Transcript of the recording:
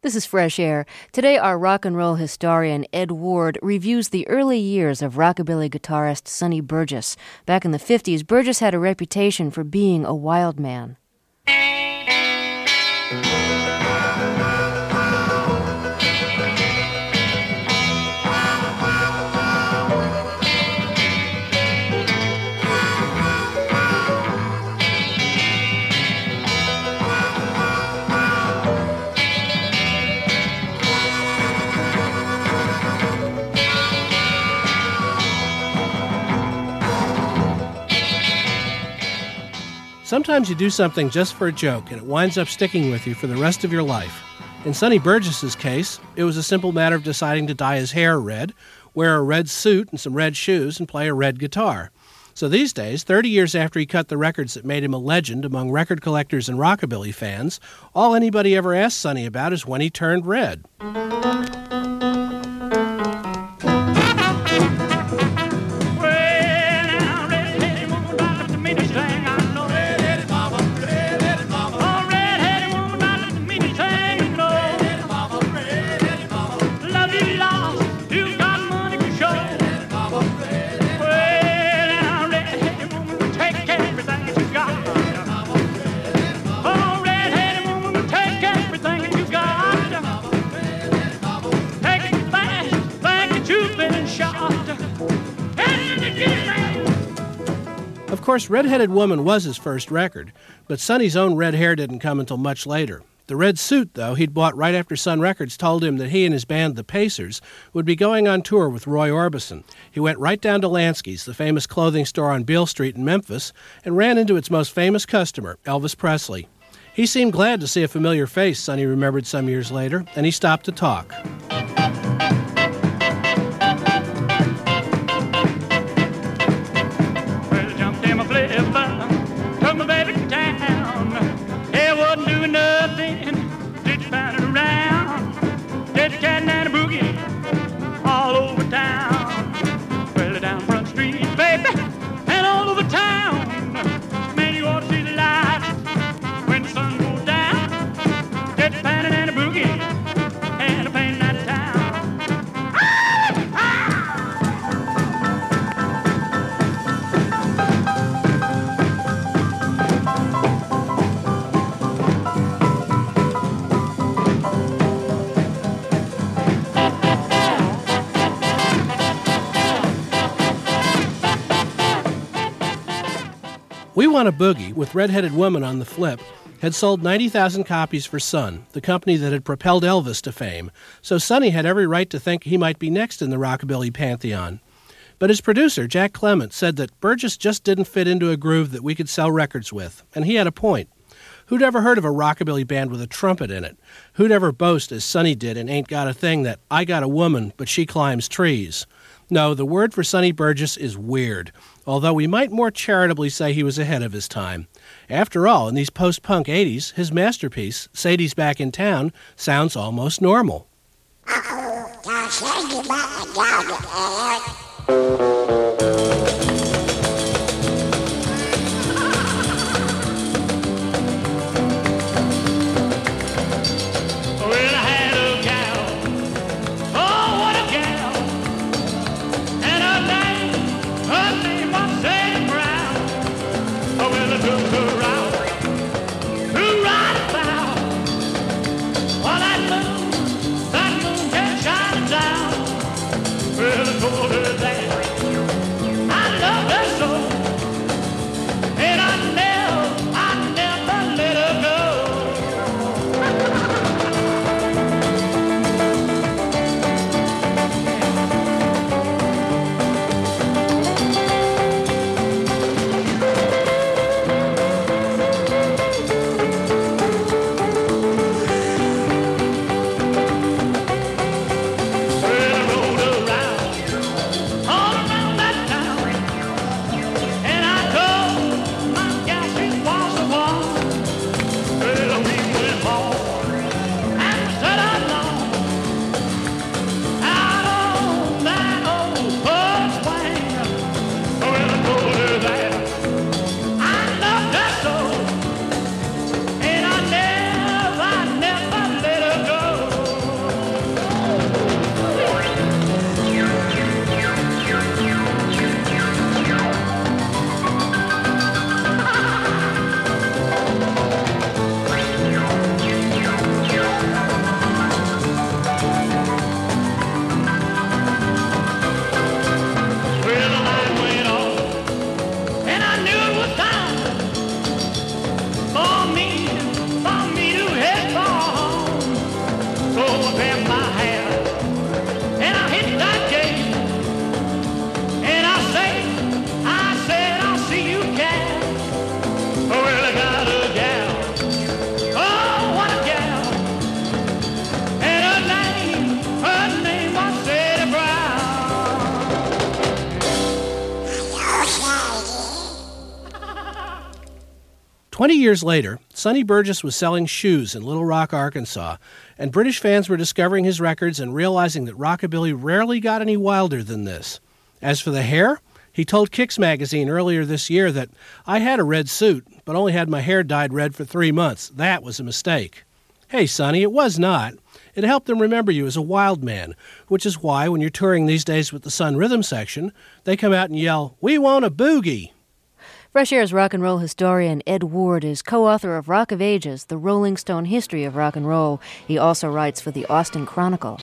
This is Fresh Air. Today, our rock and roll historian Ed Ward reviews the early years of rockabilly guitarist Sonny Burgess. Back in the 50s, Burgess had a reputation for being a wild man. Sometimes you do something just for a joke, and it winds up sticking with you for the rest of your life. In Sonny Burgess's case, it was a simple matter of deciding to dye his hair red, wear a red suit and some red shoes, and play a red guitar. So these days, 30 years after he cut the records that made him a legend among record collectors and rockabilly fans, all anybody ever asks Sonny about is when he turned red. Of course, Red-Headed Woman was his first record, but Sonny's own red hair didn't come until much later. The red suit, though, he'd bought right after Sun Records told him that he and his band, the Pacers, would be going on tour with Roy Orbison. He went right down to Lansky's, the famous clothing store on Beale Street in Memphis, and ran into its most famous customer, Elvis Presley. He seemed glad to see a familiar face, Sonny remembered some years later, and he stopped to talk. We Want a Boogie, with Red-Headed Woman on the flip, had sold 90,000 copies for Sun, the company that had propelled Elvis to fame, so Sonny had every right to think he might be next in the rockabilly pantheon. But his producer, Jack Clement, said that Burgess just didn't fit into a groove that we could sell records with, and he had a point. Who'd ever heard of a rockabilly band with a trumpet in it? Who'd ever boast, as Sonny did in Ain't Got a Thing, that I got a woman, but she climbs trees? No, the word for Sonny Burgess is weird, although we might more charitably say he was ahead of his time. After all, in these post-punk 80s, his masterpiece, Sadie's Back in Town, sounds almost normal. Well, I told her that So I grabbed my hat and I hit that gate. And I said, I'll see you, cat. Well, I got a gal. Oh, what a gal. And her name was Sadie Brown. 20 years later, Sonny Burgess was selling shoes in Little Rock, Arkansas, and British fans were discovering his records and realizing that rockabilly rarely got any wilder than this. As for the hair, he told Kicks magazine earlier this year that, "I had a red suit, but only had my hair dyed red for 3 months. That was a mistake." Hey, Sonny, it was not. It helped them remember you as a wild man, which is why when you're touring these days with the Sun Rhythm section, they come out and yell, "We want a boogie!" Fresh Air's rock and roll historian Ed Ward is co-author of Rock of Ages, the Rolling Stone History of Rock and Roll. He also writes for the Austin Chronicle.